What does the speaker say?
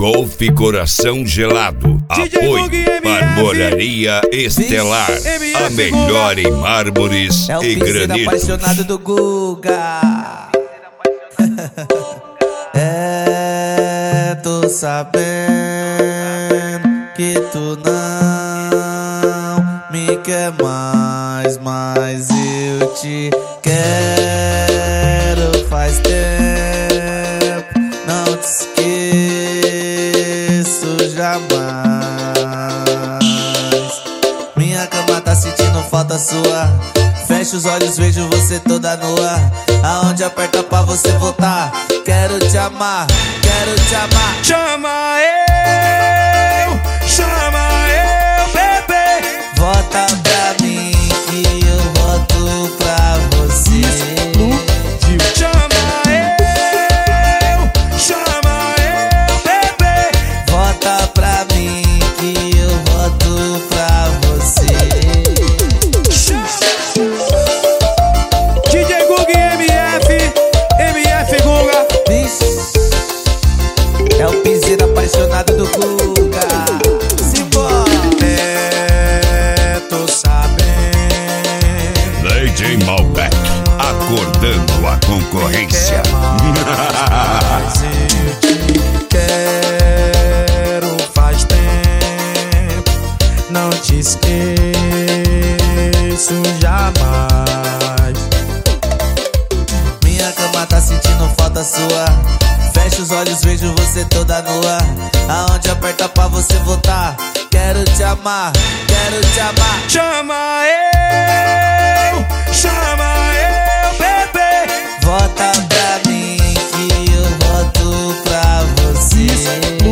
Golf Coração Gelado. Apoio Marmoraria Estelar. A melhor em mármores e granitos. Apaixonado do Guga. Tô sabendo que tu não me quer mais, mas eu te quero faz tempo. Não te esqueço jamais. Minha cama tá sentindo falta sua. Fecho os olhos, vejo você toda nua. Aonde aperta pra você voltar. Quero te amar, quero te amar. Chama eu, bebê. Volta pra mim que eu volto pra você. Chama eu, bebê. Volta pra mim que eu volto pra você. DJ Guga e MF Guga. É o piseiro apaixonado do Guga. Simbora. Tô sabendo. DJ Malbec, acordando a concorrência. Mas eu te quero faz tempo. Não te esqueço jamais. Minha cama tá sentindo falta sua. Fecho os olhos, vejo você toda nua. Aonde aperta pra você voltar. Quero te amar, quero te amar. Chama eu, bebê. Volta pra mim que eu volto pra você.